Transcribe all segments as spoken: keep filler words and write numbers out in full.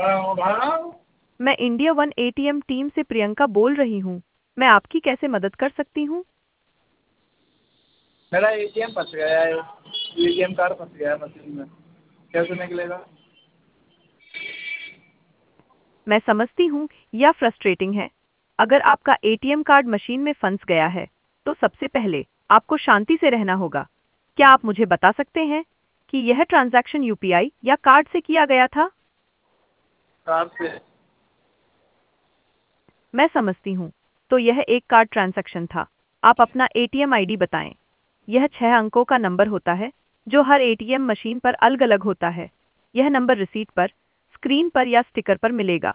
मैं India one ATM team से प्रियंका बोल रही हूँ। मैं आपकी कैसे मदद कर सकती हूँ? मेरा एटीएम फंस गया है। एटीएम कार्ड फंस गया है मशीन में। कैसे निकलेगा? मैं समझती हूँ यह फ्रस्ट्रेटिंग है। अगर आपका एटीएम कार्ड मशीन में फंस गया है, तो सबसे पहले आपको शांति से रहना होगा। क्या आप मुझे बता सकते हैं कि यह ट्रांजैक्शन यूपीआई या कार्ड से किया गया था? कार्ड से। मैं समझती हूँ। तो यह एक कार्ड ट्रांजैक्शन था। आप अपना एटीएम आईडी बताएं। यह छह अंकों का नंबर होता है जो हर एटीएम मशीन पर अलग-अलग होता है। यह नंबर रिसीट पर, स्क्रीन पर या स्टिकर पर मिलेगा।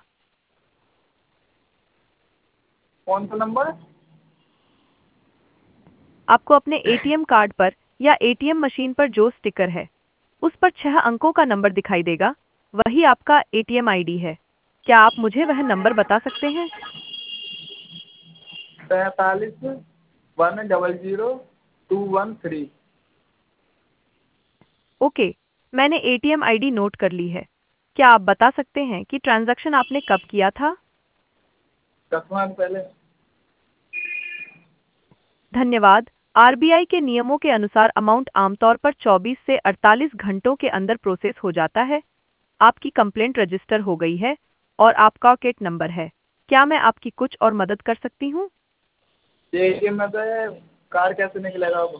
कौन सा नंबर? आपको अपने एटीएम कार्ड पर या एटीएम मशीन पर जो स्टिकर है, उस पर छह अंकों का नंबर दिखाई देगा। वही आपका एटीएम आईडी है। क्या आप मुझे वह नंबर बता सकते हैं? तैंतालीस one double zero two one three. Okay, मैंने एटीएम आईडी नोट कर ली है। क्या आप बता सकते हैं कि ट्रांजैक्शन आपने कब किया था? दस मिनट पहले। धन्यवाद। आरबीआई के नियमों के अनुसार अमाउंट आमतौर पर चौबीस से अड़तालीस घंटों के अंदर प्रोसेस हो जाता है। आपकी कंप्लेंट रजिस्टर हो गई है और आपका केट नंबर है। क्या मैं आपकी कुछ और मदद कर सकती हूँ? ये एटीएम में तो है, कार्ड कैसे निकलेगा अब?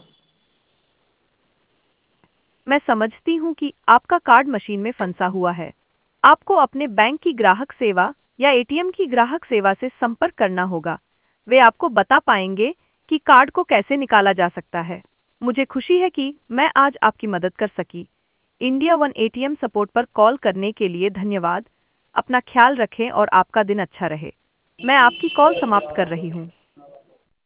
मैं समझती हूँ कि आपका कार्ड मशीन में फंसा हुआ है। आपको अपने बैंक की ग्राहक सेवा या एटीएम की ग्राहक सेवा से संपर्क करना होगा। वे आपको बता पाएंगे कि कार्ड को कैसे निकाला जा सकता है। मुझे खुशी है कि मैं आज आपकी मदद कर सकी। इंडिया वन एटीएम सपोर्ट पर कॉल करने के लिए धन्यवाद। अपना ख्याल रखें और आपका दिन अच्छा रहे। मैं आपकी कॉल समाप्त कर रही हूँ।